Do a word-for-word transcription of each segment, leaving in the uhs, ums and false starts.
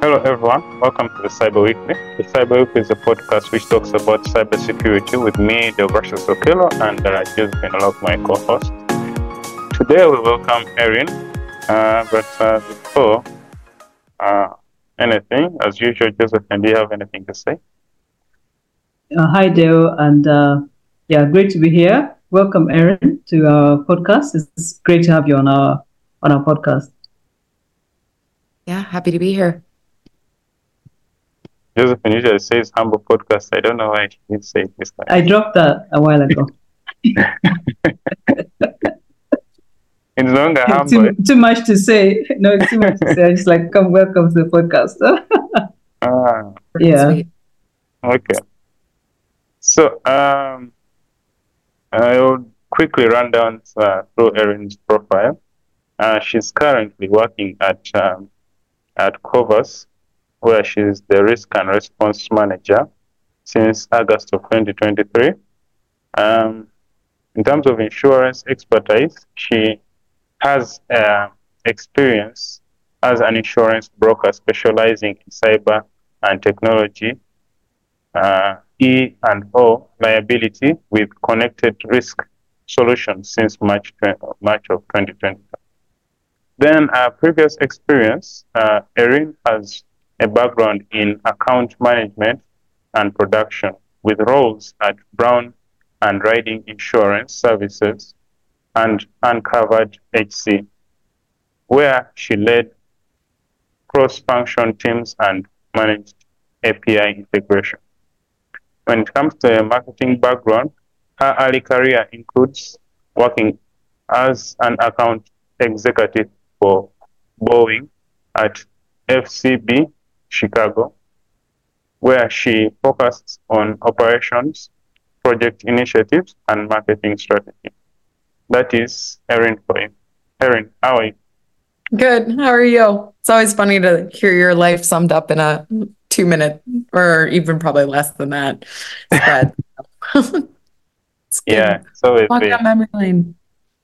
Hello everyone, welcome to the Cyber Weekly. The Cyber Weekly is a podcast which talks about cybersecurity with me, Deogracius Okello, and uh, Josephine Olok, my co-host. Today we welcome Erin, uh, but uh, before uh, anything, as usual, Josephine, do you have anything to say? Uh, hi, Deo, and uh, yeah, great to be here. Welcome, Erin, to our podcast. It's great to have you on our on our podcast. Yeah, happy to be here. Josephine usually says humble podcast. I don't know why she didn't say it this time. I dropped that a while ago. It's no longer humble. too, too much to say. No, it's too much to say. I just like, come, welcome to the podcast. ah, yeah. Sweet. Okay. So, um, I'll quickly run down uh, through Erin's profile. Uh, she's currently working at um, at Covas, where she's the risk and response manager since August of twenty twenty-three. Um, in terms of insurance expertise, she has uh, experience as an insurance broker specializing in cyber and technology, uh, E and O liability with connected risk solutions since March, March of twenty twenty. Then uh, previous experience, uh, Erin has a background in account management and production with roles at Brown and Riding Insurance Services and Uncovered H C, where she led cross-function teams and managed A P I integration. When it comes to a marketing background, her early career includes working as an account executive for Boeing at F C B Chicago, where she focused on operations, project initiatives, and marketing strategy. That is Erin for you. Erin, how are you? Good. How are you? It's always funny to hear your life summed up in a two minute or even probably less than that. But it's good. Yeah, it's always Walk been. down memory lane.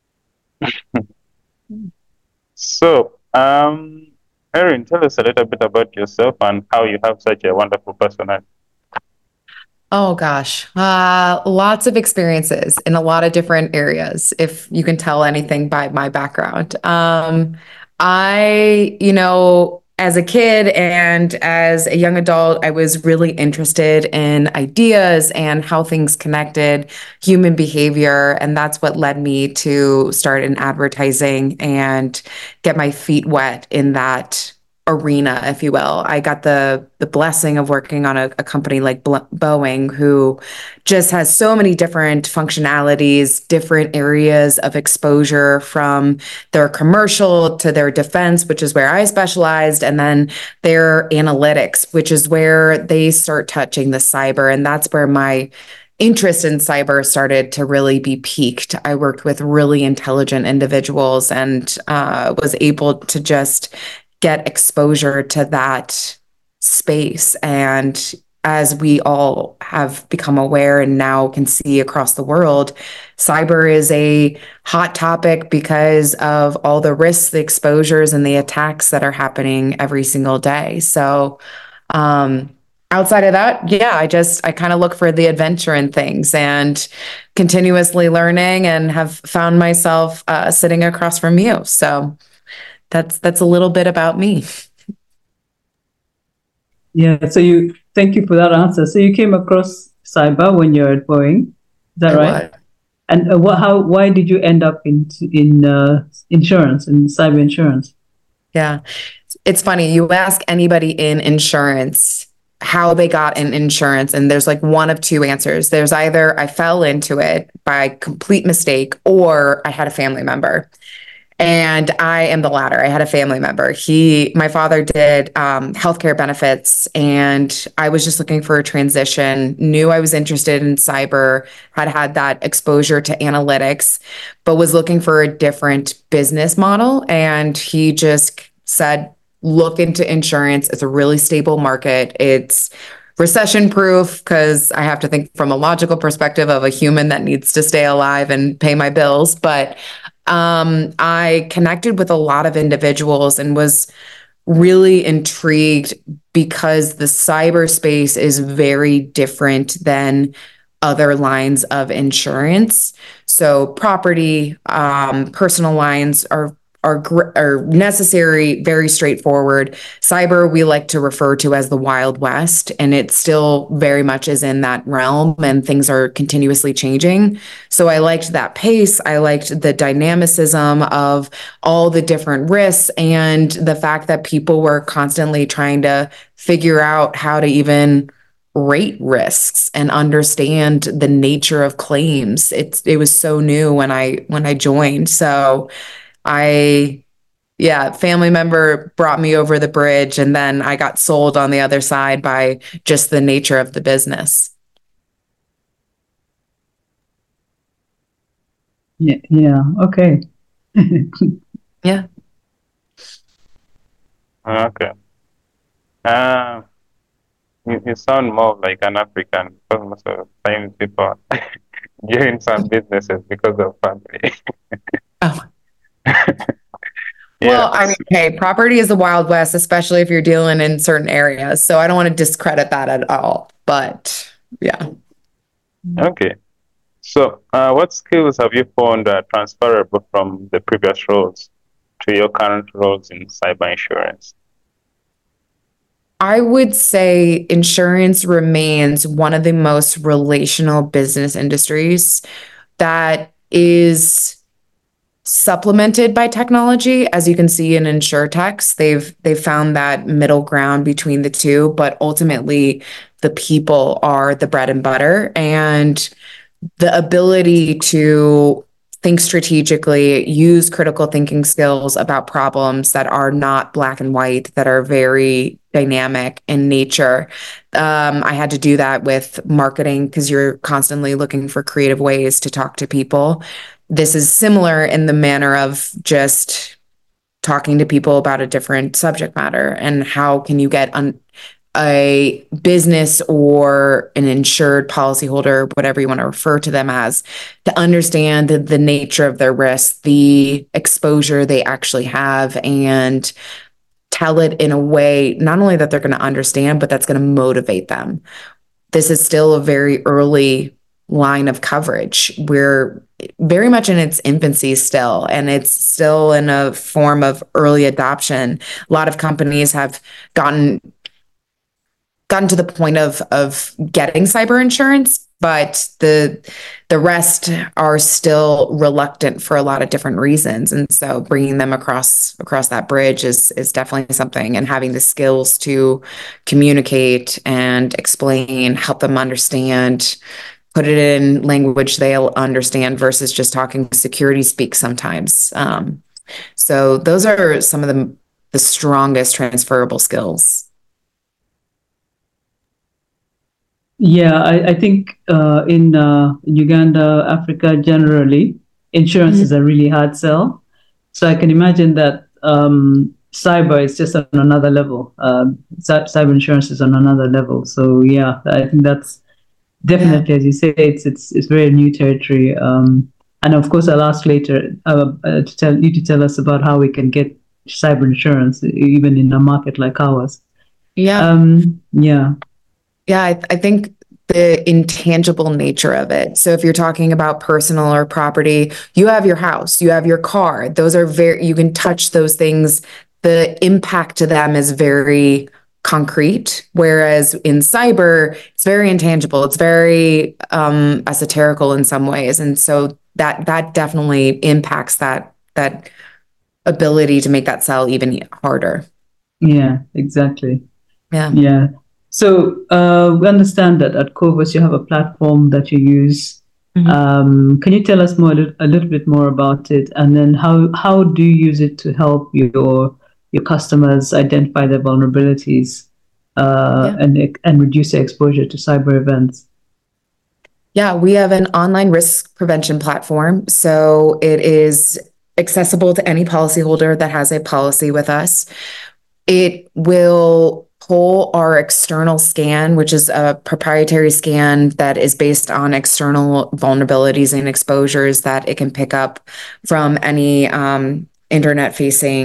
So, um, Erin, tell us a little bit about yourself and how you have such a wonderful personality. Oh gosh, uh, lots of experiences in a lot of different areas, if you can tell anything by my background. Um, I, you know, as a kid and as a young adult, I was really interested in ideas and how things connected, human behavior. And that's what led me to start in advertising and get my feet wet in that arena, if you will. I got the the blessing of working on a, a company like Boeing, who just has so many different functionalities, different areas of exposure, from their commercial to their defense, which is where I specialized, and then their analytics, which is where they start touching the cyber. And that's where my interest in cyber started to really be piqued. I worked with really intelligent individuals and uh, was able to just get exposure to that space. And as we all have become aware and now can see across the world, cyber is a hot topic because of all the risks, the exposures, and the attacks that are happening every single day. So um, outside of that, yeah, I just, I kind of look for the adventure in things and continuously learning, and have found myself uh, sitting across from you. So That's that's a little bit about me. Yeah. So you, thank you for that answer. So you came across cyber when you're at Boeing, is that I right? was. And uh, what, how, why did you end up in in uh, insurance, in cyber insurance? Yeah. It's funny. You ask anybody in insurance how they got in insurance, and there's like one of two answers. There's either I fell into it by complete mistake, or I had a family member. And I am the latter. I had a family member. He, my father did um, healthcare benefits, and I was just looking for a transition, knew I was interested in cyber, had had that exposure to analytics, but was looking for a different business model. And he just said, look into insurance. It's a really stable market. It's recession proof, because I have to think from a logical perspective of a human that needs to stay alive and pay my bills. But um, I connected with a lot of individuals and was really intrigued because the cyberspace is very different than other lines of insurance. So property, um, personal lines are are are necessary, very straightforward. Cyber, we like to refer to as the Wild West, and it still very much is in that realm, and things are continuously changing. So I liked that pace. I liked the dynamicism of all the different risks and the fact that people were constantly trying to figure out how to even rate risks and understand the nature of claims. It's it was so new when I when I joined. So I, yeah, family member brought me over the bridge, and then I got sold on the other side by just the nature of the business. Yeah. Yeah. Okay. Yeah. Okay. Uh, you, you sound more like an African because most of the time people join some businesses because of family. Oh. Yeah. Well, I mean, hey, property is the Wild West, especially if you're dealing in certain areas. So I don't want to discredit that at all. But yeah. Okay. So, uh, what skills have you found uh, transferable from the previous roles to your current roles in cyber insurance? I would say insurance remains one of the most relational business industries that is supplemented by technology. As you can see in InsurTechs, they've they've found that middle ground between the two, but ultimately the people are the bread and butter, and the ability to think strategically, use critical thinking skills about problems that are not black and white, that are very dynamic in nature. Um, I had to do that with marketing because you're constantly looking for creative ways to talk to people. This is similar in the manner of just talking to people about a different subject matter, and how can you get un- a business or an insured policyholder, whatever you want to refer to them as, to understand the, the nature of their risk, the exposure they actually have, and tell it in a way not only that they're going to understand, but that's going to motivate them. This is still a very early line of coverage. We're very much in its infancy still, and it's still in a form of early adoption. A lot of companies have gotten gotten to the point of of getting cyber insurance, but the the rest are still reluctant for a lot of different reasons. And so bringing them across across that bridge is is definitely something, and having the skills to communicate and explain, help them understand, put it in language they'll understand versus just talking security speak sometimes. Um, so those are some of the the strongest transferable skills. Yeah, I, I think uh, in, uh, in Uganda, Africa generally, insurance mm-hmm. is a really hard sell. So I can imagine that um, cyber is just on another level. Uh, cyber insurance is on another level. So yeah, I think that's definitely, yeah. As you say, it's it's it's very new territory. Um, and of course, I'll ask later uh, uh, to tell you to tell us about how we can get cyber insurance even in a market like ours. Yeah. Um, yeah. Yeah, I, I think the intangible nature of it. So if you're talking about personal or property, you have your house, you have your car. Those are very, you can touch those things. The impact to them is very concrete. Whereas in cyber, it's very intangible. It's very um, esoterical in some ways. And so that that definitely impacts that that ability to make that sell even harder. Yeah, exactly. Yeah. Yeah. So uh, we understand that at Covus you have a platform that you use. Mm-hmm. Um, can you tell us more a little bit more about it, and then how how do you use it to help your your customers identify their vulnerabilities uh, yeah. and and reduce their exposure to cyber events? Yeah, we have an online risk prevention platform, so it is accessible to any policyholder that has a policy with us. It will pull our external scan, which is a proprietary scan that is based on external vulnerabilities and exposures that it can pick up from any um, internet-facing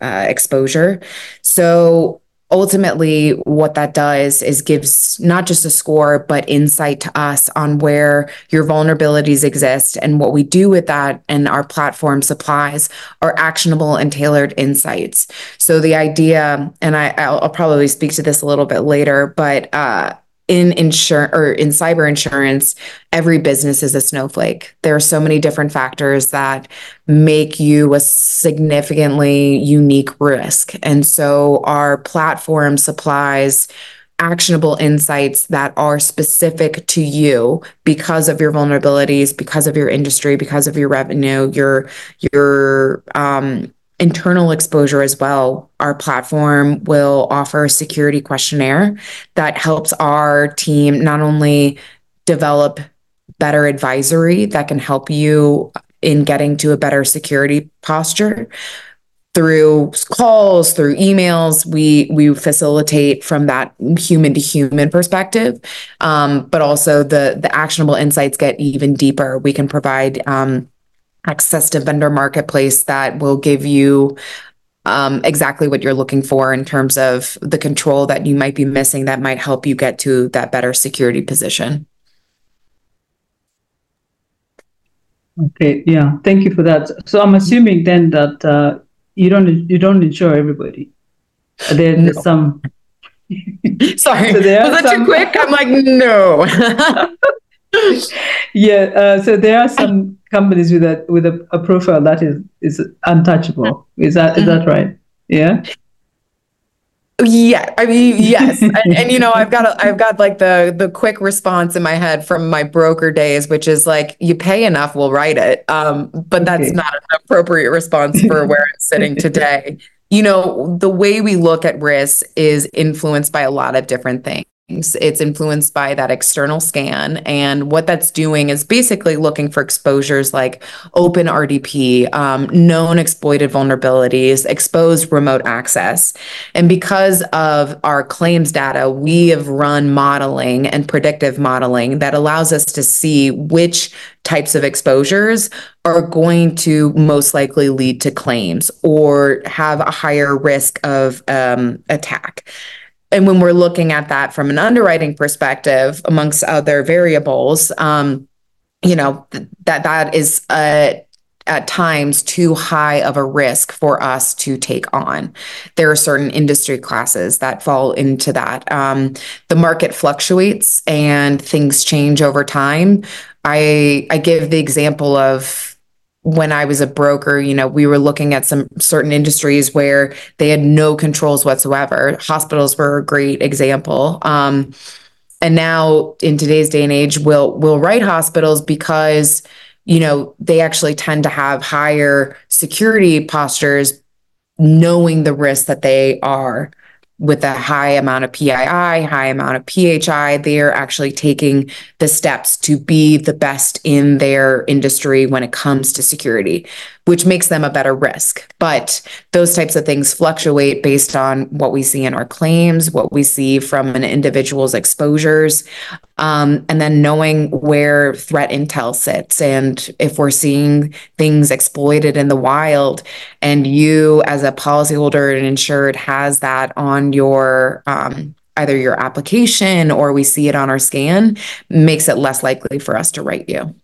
uh, exposure. So ultimately, what that does is gives not just a score, but insight to us on where your vulnerabilities exist. And what we do with that and our platform supplies are actionable and tailored insights. So the idea, and I, I'll, I'll probably speak to this a little bit later, but uh, in insurance or in cyber insurance, every business is a snowflake. There are so many different factors that make you a significantly unique risk. And so our platform supplies actionable insights that are specific to you because of your vulnerabilities, because of your industry, because of your revenue, your your um internal exposure as well. Our platform will offer a security questionnaire that helps our team not only develop better advisory that can help you in getting to a better security posture through calls, through emails. We we facilitate from that human to human perspective, um, but also the the actionable insights get even deeper. We can provide um, access to vendor marketplace that will give you um, exactly what you're looking for in terms of the control that you might be missing that might help you get to that better security position. Okay, yeah, thank you for that. So I'm assuming then that uh, you don't you don't insure everybody. There, there's No. some. Sorry, So there was are that some- too quick? I'm like, no. Yeah, uh, so there are some companies with a with a, a profile that is is untouchable. Is that is that right? Yeah. Yeah, I mean, yes, and, and you know, I've got a, I've got like the the quick response in my head from my broker days, which is like, you pay enough, we'll write it. Um, but that's Okay. not an appropriate response for where I'm sitting today. You know, the way we look at risk is influenced by a lot of different things. It's influenced by that external scan. And what that's doing is basically looking for exposures like open R D P, um, known exploited vulnerabilities, exposed remote access. And because of our claims data, we have run modeling and predictive modeling that allows us to see which types of exposures are going to most likely lead to claims or have a higher risk of um, attack. And when we're looking at that from an underwriting perspective, amongst other variables, um, you know, th- that that is uh, at times too high of a risk for us to take on. There are certain industry classes that fall into that. Um, the market fluctuates and things change over time. I I give the example of when I was a broker, you know, we were looking at some certain industries where they had no controls whatsoever. Hospitals were a great example. Um, and now in today's day and age, we'll we'll write hospitals because, you know, they actually tend to have higher security postures, knowing the risk that they are. With a high amount of P I I, high amount of P H I, they're actually taking the steps to be the best in their industry when it comes to security, which makes them a better risk. But those types of things fluctuate based on what we see in our claims, what we see from an individual's exposures, um, and then knowing where threat intel sits. And if we're seeing things exploited in the wild, and you as a policyholder and insured has that on your um, either your application or we see it on our scan, makes it less likely for us to write you.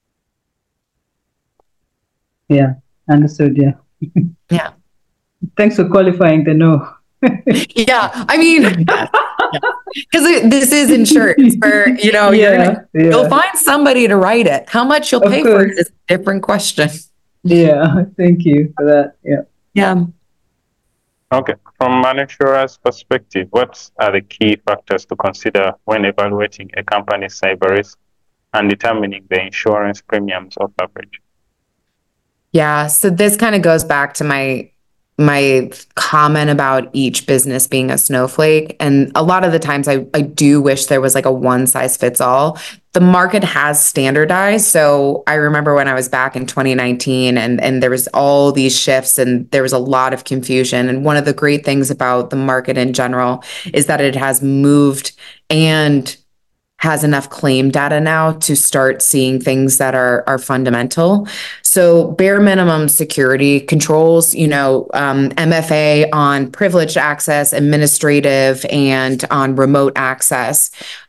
Yeah, understood. Yeah. Yeah. Thanks for qualifying the no. Yeah, I mean, because this is insurance where, you know, Yeah, you're gonna, yeah. you'll find somebody to write it. How much you'll Of pay for it course. is a different question. Yeah, thank you for that. Yeah. Yeah. Okay. From an insurer's perspective, what are the key factors to consider when evaluating a company's cyber risk and determining the insurance premiums or coverage? Yeah. So this kind of goes back to my my comment about each business being a snowflake. And a lot of the times I, I do wish there was like a one size fits all. The market has standardized. So I remember when I was back in twenty nineteen and, and there was all these shifts and there was a lot of confusion. And one of the great things about the market in general is that it has moved and has enough claim data now to start seeing things that are are fundamental. So bare minimum security controls, you know, um, M F A on privileged access, administrative, and on remote access.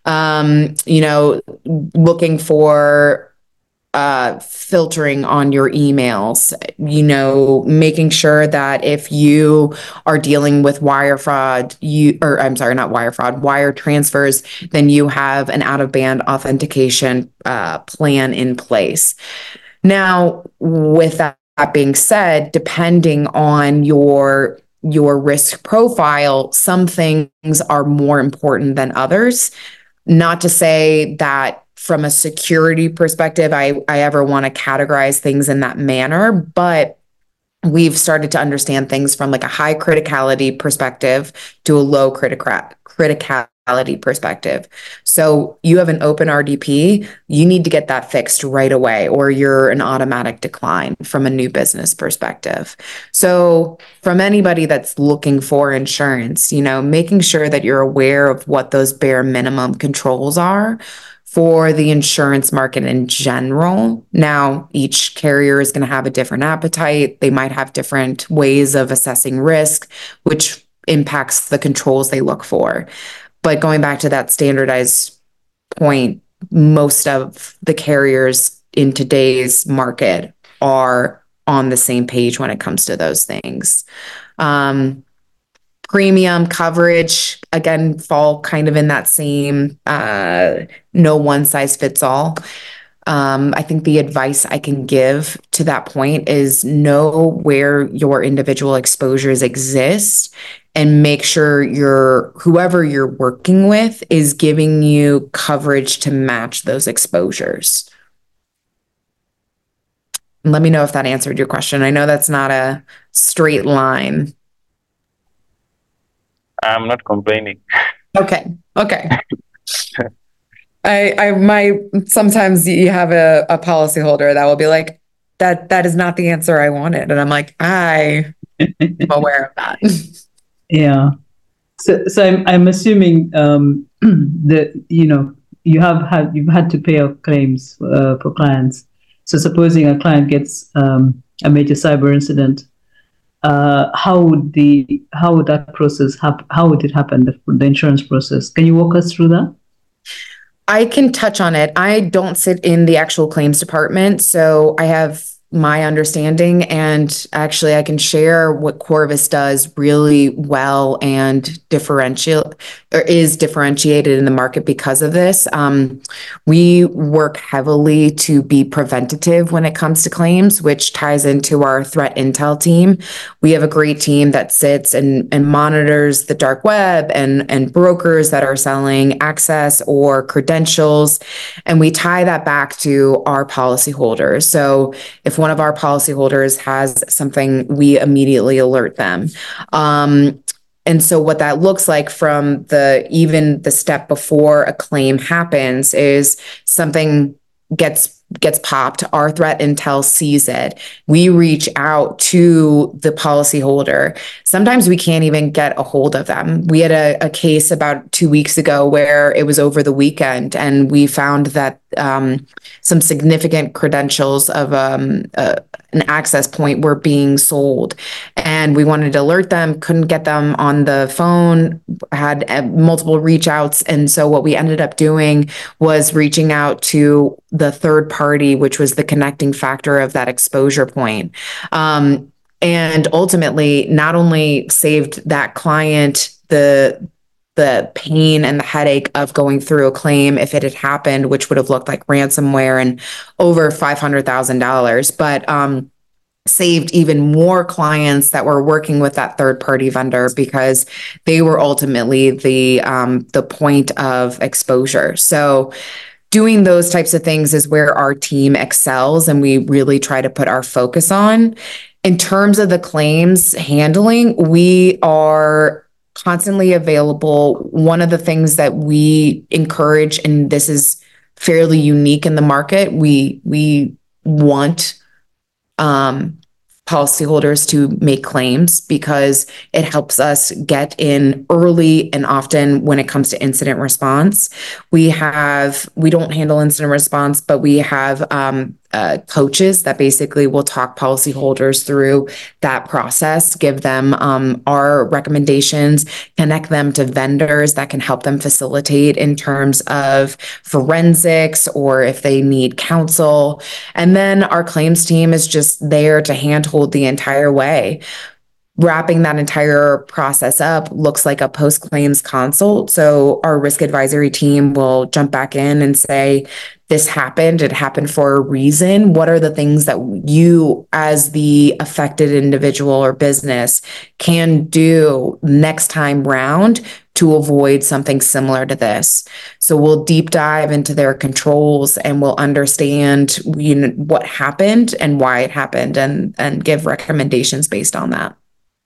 Um, you know, looking for uh, filtering on your emails, you know, making sure that if you are dealing with wire fraud, you, or I'm sorry, not wire fraud, wire transfers, then you have an out of band authentication uh, plan in place. Now, with that being said, depending on your your risk profile, some things are more important than others. Not to say that from a security perspective, I, I ever want to categorize things in that manner, but we've started to understand things from like a high criticality perspective to a low critica- criticality perspective. So you have an open R D P, you need to get that fixed right away, or you're an automatic decline from a new business perspective. So from anybody that's looking for insurance, you know, making sure that you're aware of what those bare minimum controls are for the insurance market in general. Now, each carrier is going to have a different appetite. They might have different ways of assessing risk, which impacts the controls they look for. But going back to that standardized point, most of the carriers in today's market are on the same page when it comes to those things. Um, Premium coverage, again, fall kind of in that same uh, no one size fits all. Um, I think the advice I can give to that point is know where your individual exposures exist and make sure your whoever you're working with is giving you coverage to match those exposures. And let me know if that answered your question. I know that's not a straight line. I'm not complaining. Okay. Okay. I, I might, sometimes you have a, a policyholder that will be like, that, that is not the answer I wanted. And I'm like, I am aware of that. Yeah. So, so I'm, I'm assuming um, that, you know, you have had, you've had to pay off claims uh, for clients. So supposing a client gets um, a major cyber incident, Uh, how would the how would that process happen? How would it happen? The, the insurance process. Can you walk us through that? I can touch on it. I don't sit in the actual claims department, so I have my understanding, and actually I can share what Corvus does really well and differentiate or is differentiated in the market because of this. Um, we work heavily to be preventative when it comes to claims, which ties into our threat intel team. We have a great team that sits and, and monitors the dark web and, and brokers that are selling access or credentials, and we tie that back to our policyholders. So if one of our policyholders has something, we immediately alert them. Um, and so what that looks like from the, even the step before a claim happens is something gets gets popped, our threat intel sees it. We reach out to the policyholder. Sometimes we can't even get a hold of them. We had a, a case about two weeks ago where it was over the weekend, and we found that um, some significant credentials of um, uh, an access point were being sold. And we wanted to alert them, couldn't get them on the phone, had uh, multiple reach outs. And so what we ended up doing was reaching out to the third party, which was the connecting factor of that exposure point. Um, and ultimately not only saved that client the the pain and the headache of going through a claim if it had happened, which would have looked like ransomware and over five hundred thousand dollars, but um, saved even more clients that were working with that third party vendor because they were ultimately the um, the point of exposure. So doing those types of things is where our team excels, and we really try to put our focus on. In terms of the claims handling, we are constantly available. One of the things that we encourage, and this is fairly unique in the market, we we want um, policyholders to make claims because it helps us get in early and often when it comes to incident response. We have, we don't handle incident response, but we have um, uh, coaches that basically will talk policyholders through that process, give them um, our recommendations, connect them to vendors that can help them facilitate in terms of forensics or if they need counsel. And then our claims team is just there to handhold the entire way. Wrapping that entire process up looks like a post-claims consult. So our risk advisory team will jump back in and say, this happened, it happened for a reason. What are the things that you as the affected individual or business can do next time round to avoid something similar to this? So we'll deep dive into their controls and we'll understand, you know, what happened and why it happened, and, and give recommendations based on that.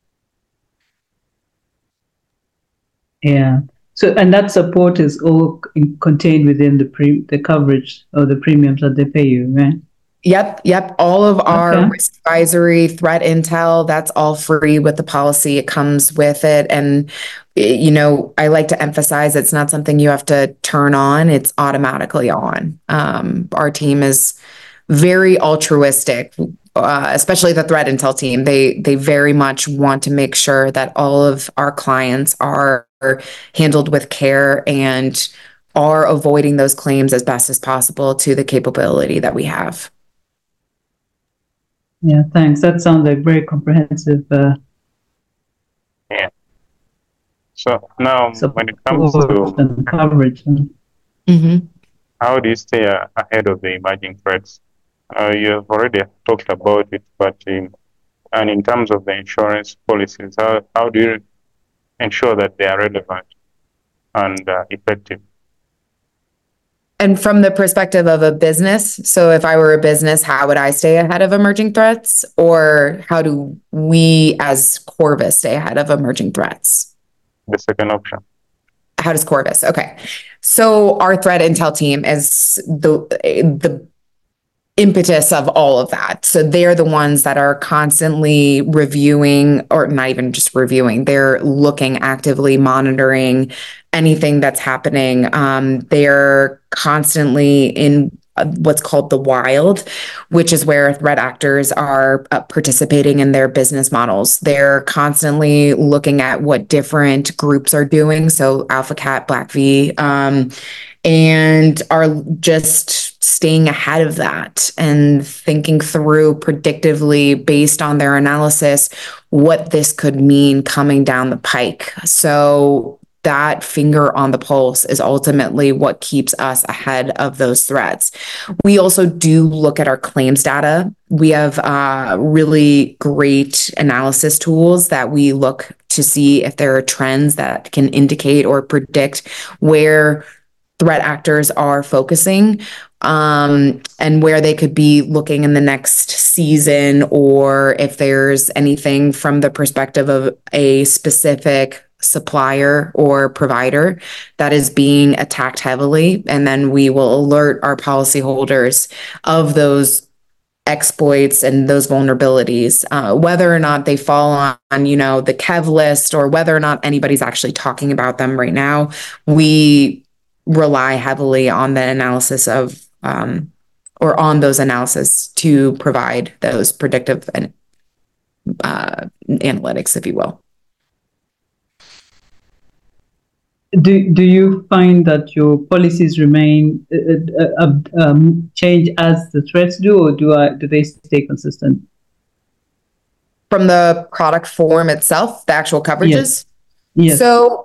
Yeah. So, and that support is all in, contained within the pre the coverage or the premiums that they pay you, right? Yep, yep. All of our Okay. risk advisory, threat intel, that's all free with the policy. It comes with it. And, you know, I like to emphasize it's not something you have to turn on, it's automatically on. Um, our team is very altruistic, uh, especially the threat intel team. They they very much want to make sure that all of our clients are handled with care and are avoiding those claims as best as possible to the capability that we have. Yeah, thanks. That sounds like very comprehensive. Uh, Yeah. So now, support when it comes to and coverage. Mm-hmm. how do you stay uh, ahead of the emerging threats, uh, you have already talked about it, but in, and in terms of the insurance policies, how, how do you ensure that they are relevant and uh, effective? And from the perspective of a business, so if I were a business, how would I stay ahead of emerging threats? Or how do we as Corvus stay ahead of emerging threats? The second option. How does Corvus? Okay. So our threat intel team is the, the impetus of all of that. So they're the ones that are constantly reviewing, or not even just reviewing, they're looking, actively monitoring anything that's happening. Um, they're constantly in what's called the wild, which is where threat actors are uh, participating in their business models. They're constantly looking at what different groups are doing. So AlphaCat, Black V, um, and are just staying ahead of that and thinking through predictively based on their analysis what this could mean coming down the pike. So that finger on the pulse is ultimately what keeps us ahead of those threats. We also do look at our claims data. We have uh, really great analysis tools that we look to see if there are trends that can indicate or predict where threat actors are focusing, um, and where they could be looking in the next season, or if there's anything from the perspective of a specific supplier or provider that is being attacked heavily. And then we will alert our policyholders of those exploits and those vulnerabilities, uh, whether or not they fall on, on, you know, the Kev list, or whether or not anybody's actually talking about them right now. We rely heavily on the analysis of, um, or on those analysis to provide those predictive and uh, analytics, if you will. Do do you find that your policies remain uh, uh, um, change as the threats do, or do I do they stay consistent? From the product form itself, the actual coverages? Yes. Yes. So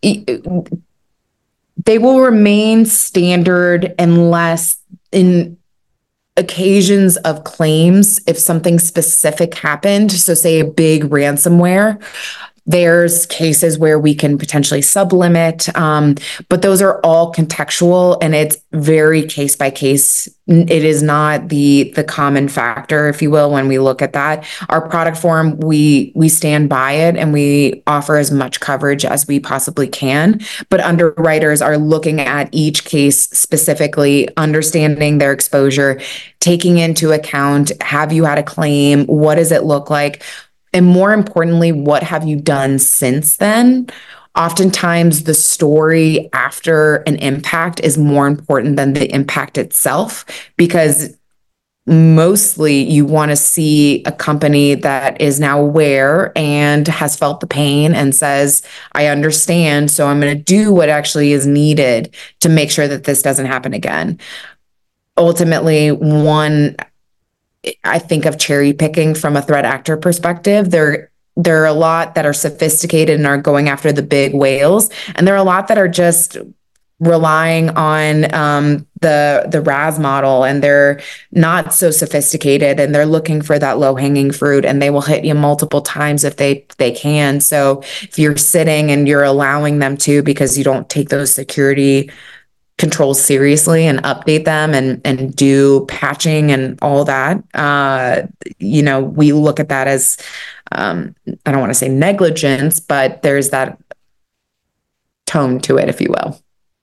they will remain standard unless in occasions of claims, if something specific happened, so say a big ransomware, There's cases where we can potentially sublimit, um, but those are all contextual, and it's very case by case. It is not the the common factor, if you will, when we look at that. Our product form, we we stand by it, and we offer as much coverage as we possibly can. But underwriters are looking at each case specifically, understanding their exposure, taking into account, have you had a claim? What does it look like? And more importantly, what have you done since then? Oftentimes, the story after an impact is more important than the impact itself, because mostly you want to see a company that is now aware and has felt the pain and says, I understand, so I'm going to do what actually is needed to make sure that this doesn't happen again. Ultimately, one, I think of cherry picking from a threat actor perspective. There, there are a lot that are sophisticated and are going after the big whales, and there are a lot that are just relying on um, the the R A S model, and they're not so sophisticated, and they're looking for that low hanging fruit, and they will hit you multiple times if they they can. So if you're sitting and you're allowing them to, because you don't take those security controls seriously and update them and and do patching and all that, uh, you know, we look at that as um, I don't want to say negligence, but there's that tone to it, if you will.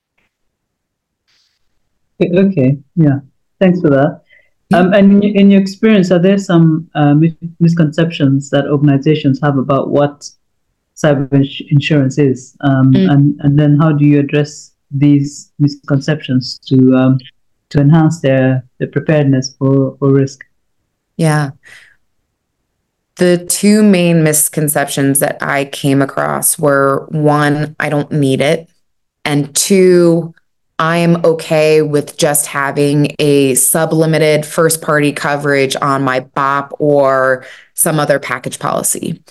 Okay, yeah, thanks for that. Um, and in, in your experience, are there some uh, misconceptions that organizations have about what cyber ins- insurance is? Um, mm. and, and then how do you address these misconceptions to um, to enhance their, their preparedness for, for risk? Yeah. The two main misconceptions that I came across were, one, I don't need it, and two, I am okay with just having a sublimited first-party coverage on my B O P or some other package policy.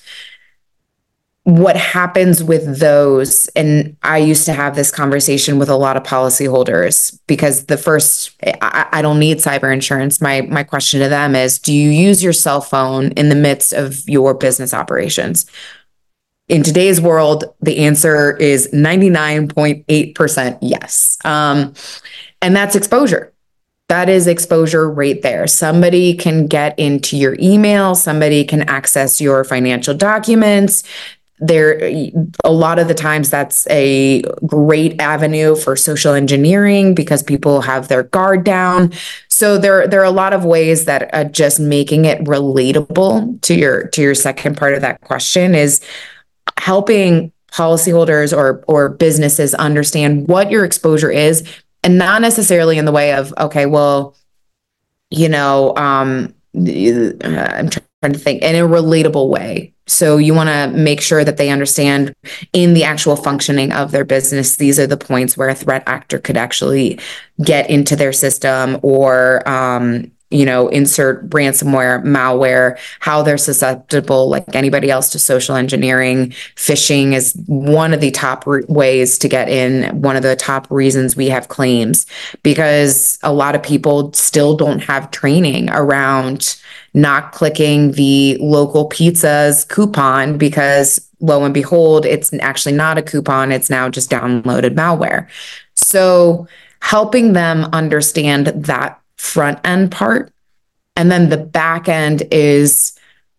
What happens with those, and I used to have this conversation with a lot of policyholders, because the first, I, I don't need cyber insurance. My, my question to them is, do you use your cell phone in the midst of your business operations? In today's world, the answer is ninety-nine point eight percent yes. Um, and that's exposure. That is exposure right there. Somebody can get into your email. Somebody can access your financial documents. There, a lot of the times that's a great avenue for social engineering, because people have their guard down. So there, there are a lot of ways that uh, just making it relatable to your, to your second part of that question is helping policyholders or or businesses understand what your exposure is, and not necessarily in the way of, okay, well, you know, um, I'm trying to think in a relatable way. So you want to make sure that they understand in the actual functioning of their business, these are the points where a threat actor could actually get into their system, or, um, you know, insert ransomware, malware, how they're susceptible, like anybody else, to social engineering. Phishing is one of the top re- ways to get in, one of the top reasons we have claims, because a lot of people still don't have training around not clicking the local pizza's coupon, because lo and behold, it's actually not a coupon. It's now just downloaded malware. So helping them understand that front end part, and then the back end is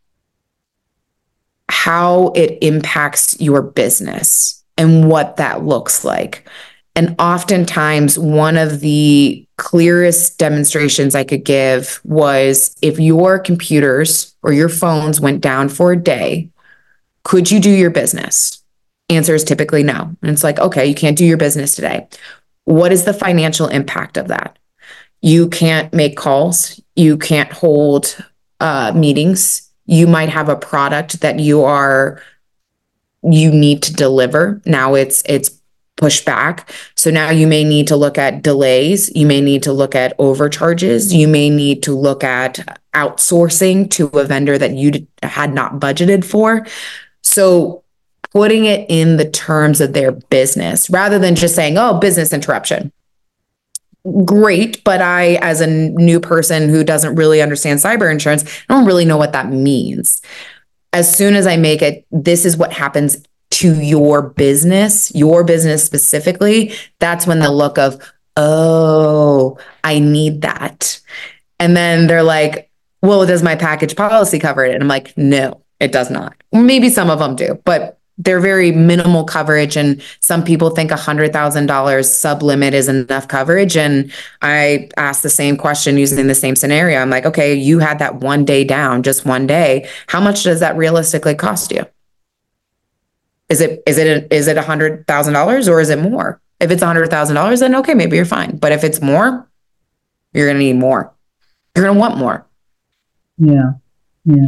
how it impacts your business and what that looks like. And oftentimes, one of the clearest demonstrations I could give was, if your computers or your phones went down for a day, could you do your business? Answer is typically no. And it's like, okay, you can't do your business today. What is the financial impact of that? You can't make calls. You can't hold uh, meetings. You might have a product that you are, you need to deliver. Now it's, it's pushed back. So now you may need to look at delays. You may need to look at overcharges. You may need to look at outsourcing to a vendor that you d- had not budgeted for. So putting it in the terms of their business, rather than just saying, oh, business interruption. Great, but I, as a new person who doesn't really understand cyber insurance, I don't really know what that means. as soon as I make it, this is what happens to your business, your business specifically, that's when the look of, oh, I need that. And then they're like, well, does my package policy cover it? And I'm like, no, it does not. Maybe some of them do, but they're very minimal coverage. And some people think one hundred thousand dollars sub limit is enough coverage. And I asked the same question using the same scenario. I'm like, okay, you had that one day down, just one day. How much does that realistically cost you? Is it, is it, is it one hundred thousand dollars or is it more? If it's one hundred thousand dollars, then okay, maybe you're fine. But if it's more, you're going to need more. You're going to want more. Yeah. Yeah.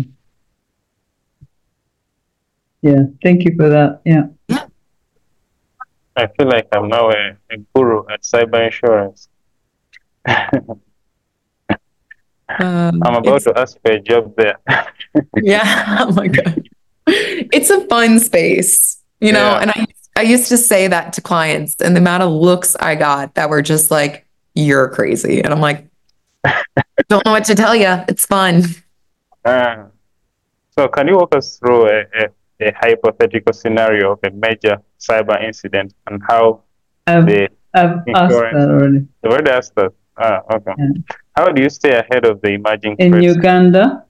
Yeah. Thank you for that. Yeah. Yeah. I feel like I'm now a, a guru at cyber insurance. Um, I'm about to ask for a job there. Yeah. Oh my God. It's a fun space, you know, Yeah. and I, I used to say that to clients, and the amount of looks I got that were just like, you're crazy. And I'm like, don't know what to tell you. It's fun. Uh, so can you walk us through a, a, a hypothetical scenario of a major cyber incident and how I've, the I've asked insurance- that already. the word asked that? Ah, okay. Yeah. How do you stay ahead of the emerging In threats? Uganda,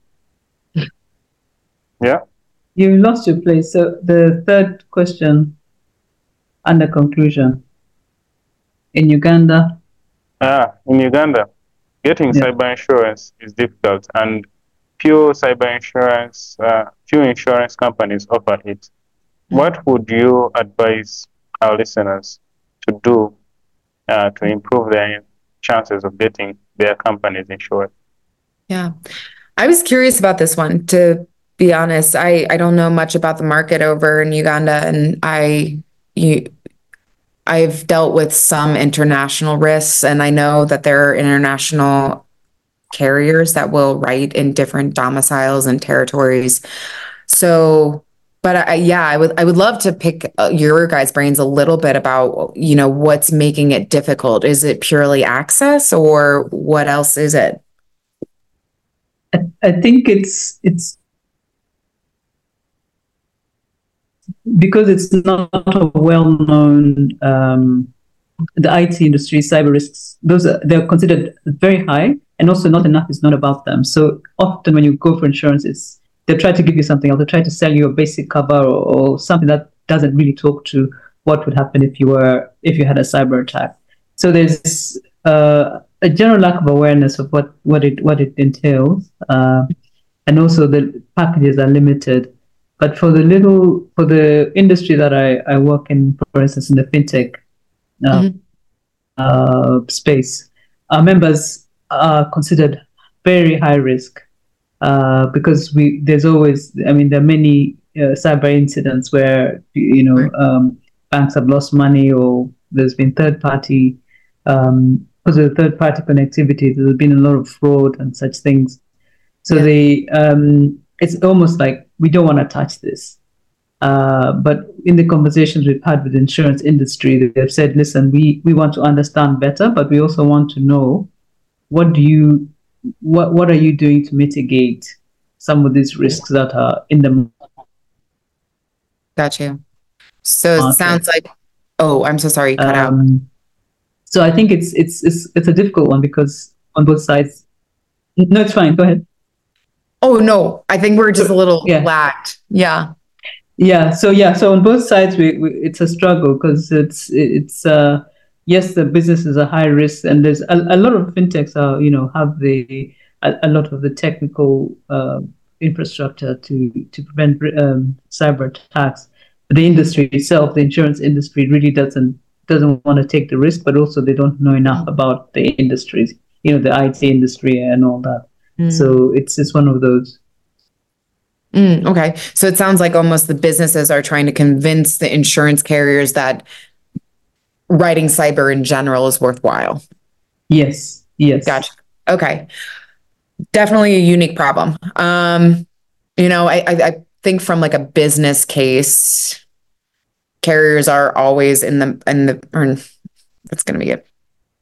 Yeah. you lost your place. So the third question under conclusion. In Uganda, Ah, in Uganda, getting Yeah. cyber insurance is difficult, and few cyber insurance, uh, few insurance companies offer it. What would you advise our listeners to do uh, to improve their chances of getting their companies insured? Yeah. I was curious about this one, to be honest. I, I don't know much about the market over in Uganda, and I you I've dealt with some international risks, and I know that there are international carriers that will write in different domiciles and territories. So, but I, yeah, I would I would love to pick uh, your guys' brains a little bit about, you know, what's making it difficult. Is it purely access, or what else is it? I, I think it's it's because it's not a well-known um, the I T industry, cyber risks. Those are, they're considered very high, and also not enough is not about them. So often when you go for insurance, it's they try to give you something else. They try to sell you a basic cover or, or something that doesn't really talk to what would happen if you were if you had a cyber attack. So there's uh, a general lack of awareness of what what it what it entails, uh, and also the packages are limited. But for the little for the industry that I, I work in, for instance, in the fintech uh, Mhm. uh, space, our members are considered very high risk uh, because we there's always I mean there are many uh, cyber incidents where you know Right. um, banks have lost money, or there's been third party um, because of the third party connectivity. There's been a lot of fraud and such things. So Yeah. they um, it's almost like we don't want to touch this. Uh, but in the conversations we've had with the insurance industry, they've said, listen, we, we want to understand better, but we also want to know what do you what what are you doing to mitigate some of these risks that are in the Got you. So it market. sounds like, oh, I'm so sorry, you cut out. Um, so I think it's it's it's it's a difficult one because on both sides. No, it's fine. Go ahead. Oh no, I think we're just a little Yeah. lagged. Yeah. Yeah. So yeah. So on both sides, we, we it's a struggle because it's it's uh yes, the businesses are high risk, and there's a, a lot of fintechs are you know have the a, a lot of the technical uh, infrastructure to to prevent um, cyber attacks. But the industry itself, the insurance industry, really doesn't doesn't want to take the risk, but also they don't know enough about the industries, you know, the I T industry and all that. Mm. So it's it's one of those. Mm, okay. So it sounds like almost the businesses are trying to convince the insurance carriers that writing cyber in general is worthwhile. Yes. Yes. Gotcha. Okay. Definitely a unique problem. Um, you know, I, I, I think from like a business case, carriers are always in the, in the, or that's going to be it.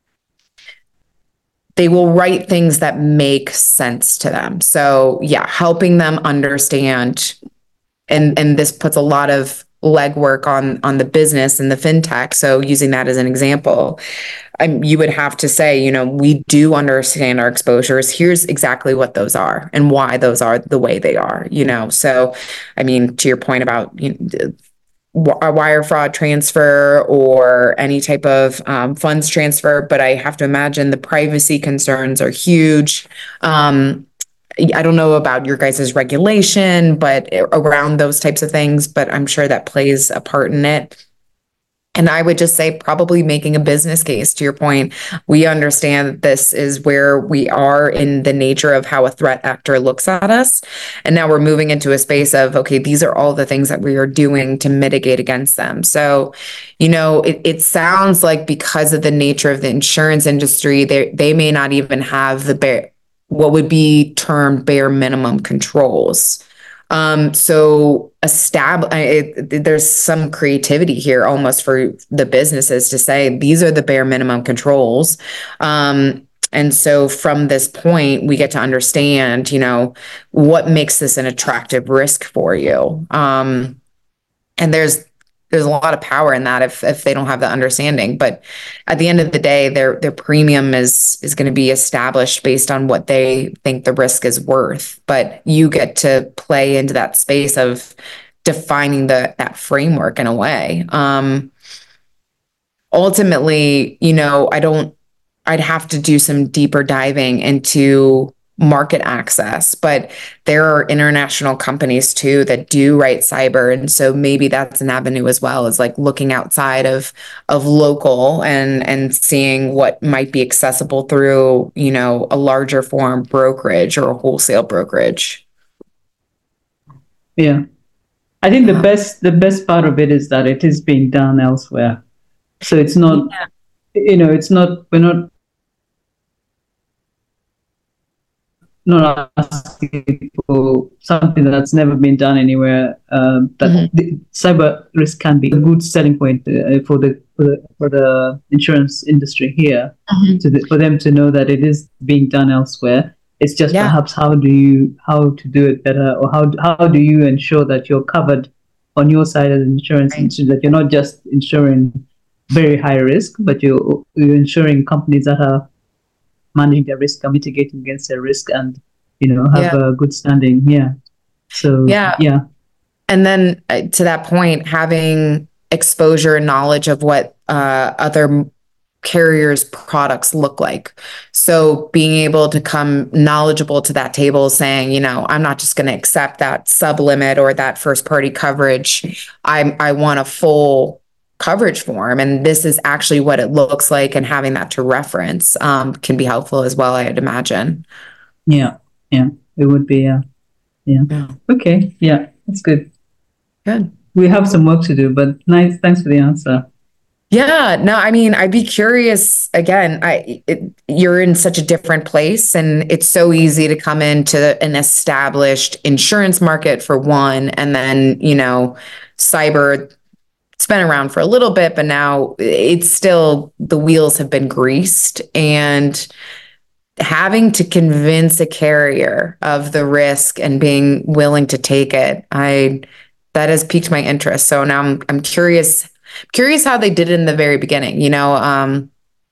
They will write things that make sense to them. So yeah, helping them understand and and this puts a lot of legwork on on the business and the fintech. So using that as an example, um, you would have to say, you know, we do understand our exposures. Here's exactly what those are and why those are the way they are. You know, so I mean, to your point about you know, a wire fraud transfer or any type of um, funds transfer, but I have to imagine the privacy concerns are huge. Um, I don't know about your guys' regulation, but around those types of things, but I'm sure that plays a part in it. And I would just say probably making a business case. To your point, we understand that this is where we are in the nature of how a threat actor looks at us. And now we're moving into a space of, okay, these are all the things that we are doing to mitigate against them. So, you know, it, it sounds like because of the nature of the insurance industry, they, they may not even have the bare, what would be termed bare minimum controls. Um, so establish, there's some creativity here almost for the businesses to say, these are the bare minimum controls. Um, and so from this point, we get to understand, you know, what makes this an attractive risk for you. Um, and there's, there's a lot of power in that if, if they don't have the understanding, but at the end of the day, their, their premium is, is going to be established based on what they think the risk is worth. But you get to play into that space of defining the, that framework in a way. Um, ultimately, you know, I don't, I'd have to do some deeper diving into market access, but there are international companies too that do write cyber. And so maybe that's an avenue as well, as like looking outside of, of local and, and seeing what might be accessible through, you know, a larger form brokerage or a wholesale brokerage. Yeah. I think the best, the best part of it is that it is being done elsewhere. So it's not, yeah. you know, it's not, we're not, not asking for something that's never been done anywhere. Um, that mm-hmm. the cyber risk can be a good selling point uh, for the for the, for the insurance industry here, mm-hmm. to the, for them to know that it is being done elsewhere. It's just yeah. perhaps how do you how to do it better, or how how do you ensure that you're covered on your side as an insurance right. industry, that you're not just insuring very high risk, but you're you're insuring companies that are managing their risk and mitigating against their risk, and you know have yeah. a good standing. Yeah. So yeah, yeah. And then uh, to that point, having exposure and knowledge of what uh, other carriers' products look like. So being able to come knowledgeable to that table, saying, you know, I'm not just going to accept that sub limit or that first party coverage. I I want a full coverage form, and this is actually what it looks like, and having that to reference um, can be helpful as well, I'd imagine. Yeah, yeah, it would be. Uh, yeah. yeah. Okay. Yeah, that's good. Good. We have some work to do, but nice. Thanks for the answer. Yeah. No, I mean, I'd be curious. Again, I it, you're in such a different place, and it's so easy to come into an established insurance market for one, and then you know, cyber. It's been around for a little bit, but now it's still, the wheels have been greased, and having to convince a carrier of the risk and being willing to take it, I, that has piqued my interest. So now I'm, I'm curious, curious how they did it in the very beginning. You know, um,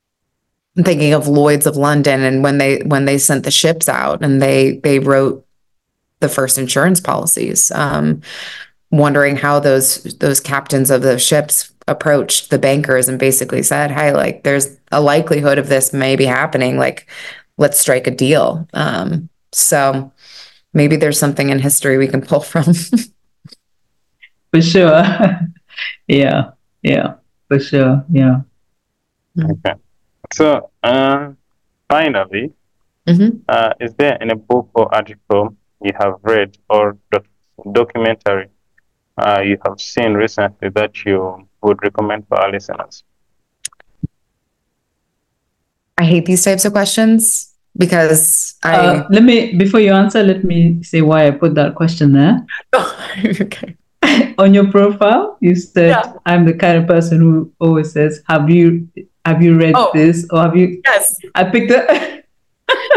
I'm thinking of Lloyd's of London, and when they, when they sent the ships out and they, they wrote the first insurance policies, um, wondering how those those captains of those ships approached the bankers and basically said, hey, like there's a likelihood of this may be happening, like let's strike a deal. Um, so maybe there's something in history we can pull from. For sure. yeah, yeah, for sure, yeah. Okay. So uh, finally, mm-hmm. uh, is there any book or article you have read or doc- documentary Uh, you have seen recently that you would recommend for our listeners? I hate these types of questions because I... Uh, let me, before you answer, let me say why I put that question there. Oh, okay. On your profile, you said, yeah. I'm the kind of person who always says, have you have you read oh, this? Or have you... Yes. I picked it.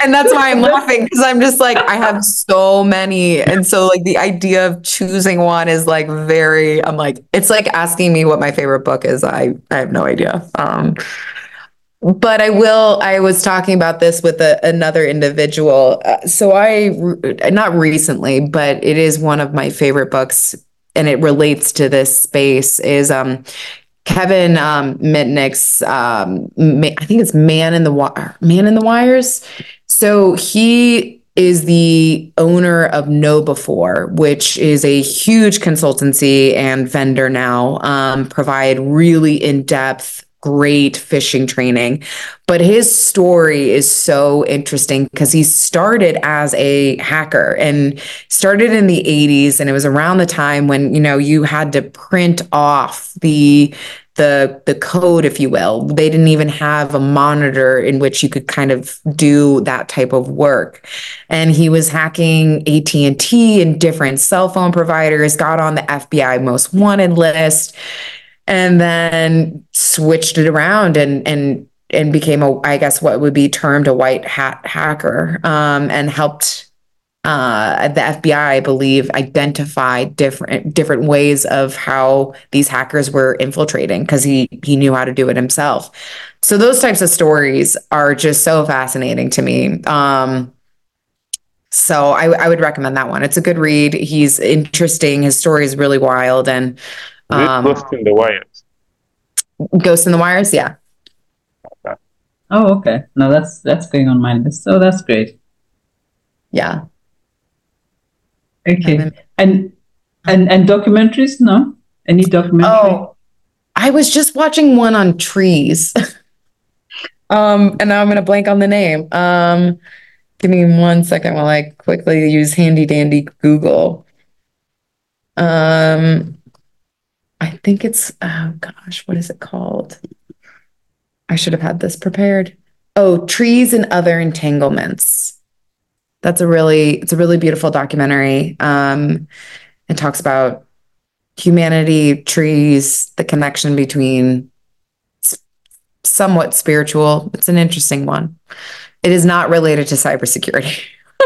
And that's why I'm laughing, because I'm just like, I have so many. And so like the idea of choosing one is like very, I'm like, it's like asking me what my favorite book is. I, I have no idea. Um, but I will, I was talking about this with a, another individual. Uh, so I, not recently, but it is one of my favorite books, and it relates to this space, is um, Kevin um, Mitnick's, um, Ma- I think it's Man in the Wire, Man in the Wires. So he is the owner of KnowBe4, which is a huge consultancy and vendor now, um, provide really in-depth, great fishing training. But his story is so interesting because he started as a hacker and started in the eighties. And it was around the time when, you know, you had to print off the the the code, if you will. They didn't even have a monitor in which you could kind of do that type of work. And he was hacking A T and T and different cell phone providers, got on the F B I most wanted list, and then switched it around and and and became a, I guess what would be termed a white hat hacker, um, and helped uh, the F B I, I believe, identify different different ways of how these hackers were infiltrating, because he he knew how to do it himself. So those types of stories are just so fascinating to me. Um, so I, I would recommend that one. It's a good read. He's interesting. His story is really wild. And um, Ghost in the Wires. Ghost in the Wires, yeah. Okay. Oh, okay. No, that's that's going on my list. So that's great. Yeah. Okay. Kevin. And and and documentaries? No? Any documentary? Oh, I was just watching one on trees. um, and now I'm gonna blank on the name. Um, give me one second while I quickly use handy dandy Google. Um, I think it's, oh gosh, what is it called? I should have had this prepared. Oh, Trees and Other Entanglements. That's a really, it's a really beautiful documentary. Um, it talks about humanity, trees, the connection between s- somewhat spiritual. It's an interesting one. It is not related to cybersecurity.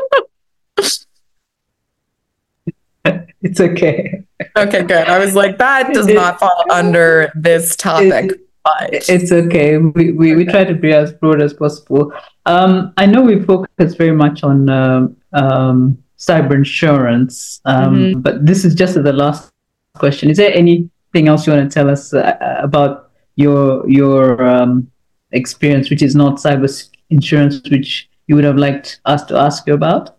It's okay. Okay, good. I was like, that does not fall under this topic. It- But It's okay. We, we, we try to be as broad as possible. Um, I know we focus very much on um, um, cyber insurance, um, Mhm. but this is just the last question. Is there anything else you want to tell us uh, about your your um, experience, which is not cyber s- insurance, which you would have liked us to ask you about?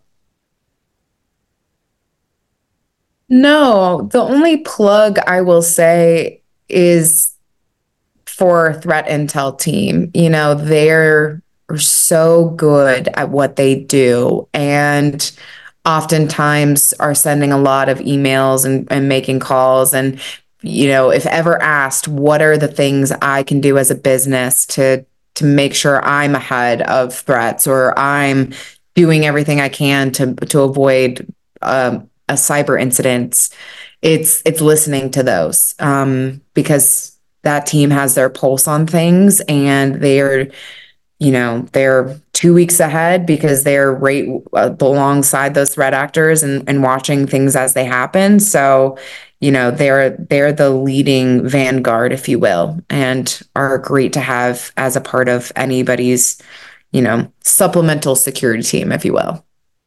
no, the only plug I will say is for Threat Intel team. You know, they're so good at what they do, and oftentimes are sending a lot of emails and, and making calls. And, you know, if ever asked, what are the things I can do as a business to to make sure I'm ahead of threats, or I'm doing everything I can to to avoid um, a cyber incident, it's it's listening to those, um, because that team has their pulse on things, and they're, you know, they're two weeks ahead because they're right uh, alongside those threat actors, and, and watching things as they happen. So, you know, they're they're the leading vanguard, if you will, and are great to have as a part of anybody's, you know, supplemental security team, if you will.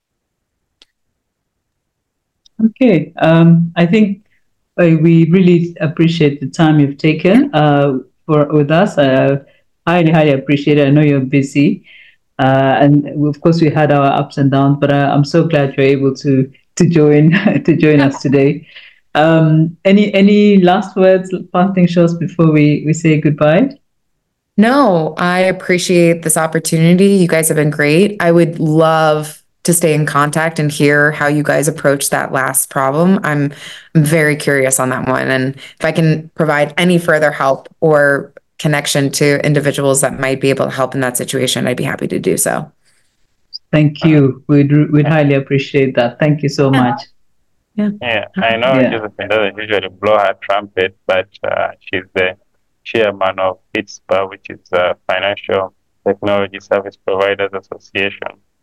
Okay. Um, I think uh, we really appreciate the time you've taken uh, for with us. I highly, highly appreciate it. I know you're busy, uh, and of course we had our ups and downs, but I, I'm so glad you're able to to join to join us today. Um, any any last words, parting shots before we we say goodbye? No, I appreciate this opportunity. You guys have been great. I would love to stay in contact and hear how you guys approach that last problem. I'm, I'm very curious on that one. And if I can provide any further help or connection to individuals that might be able to help in that situation, I'd be happy to do so. Thank you. We'd we'd highly appreciate that. Thank you so Yeah. much. Yeah. Yeah, I know Yeah. Josephine doesn't usually blow her trumpet, but uh, she's the chairman of FITSPA, which is the Financial Technology Service Providers Association.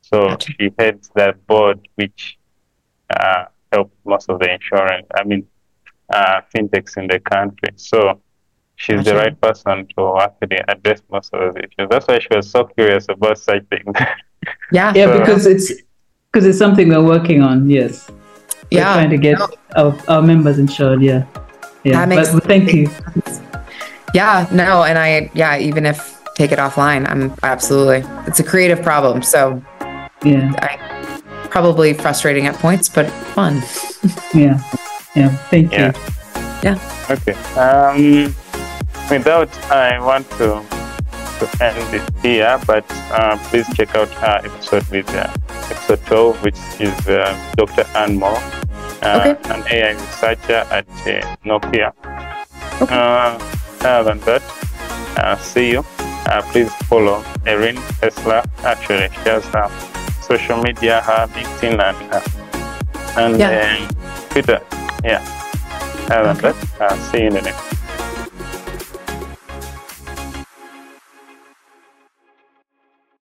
So Gotcha. she heads that board, which uh, helps most of the insurance, I mean, uh, fintechs in the country. So she's the Gotcha. right person to actually address most of those issues. That's why she was so curious about such things. Yeah. Yeah, So- because it's because it's something we're working on. Yes, we're Yeah. trying to get No. our, our members insured. Yeah, yeah. That makes but, but thank you. sense. Yeah, no, and I, yeah, even if take it offline, I'm absolutely, it's a creative problem. So Yeah, I probably frustrating at points, but fun. yeah, yeah. Thank Yeah. you. Okay. Um, without, I want to to end this here, but uh, please check out our episode with uh, episode twelve, which is uh, Doctor Ann Moore, uh, Okay. an A I researcher at uh, Nokia. Okay. Uh, other than that, uh, see you. Uh, please follow Erin Tesla. Actually, she has uh, social media, her LinkedIn and uh, and Yeah. um, Twitter. Yeah. Other than Okay. that, uh, see you in the next.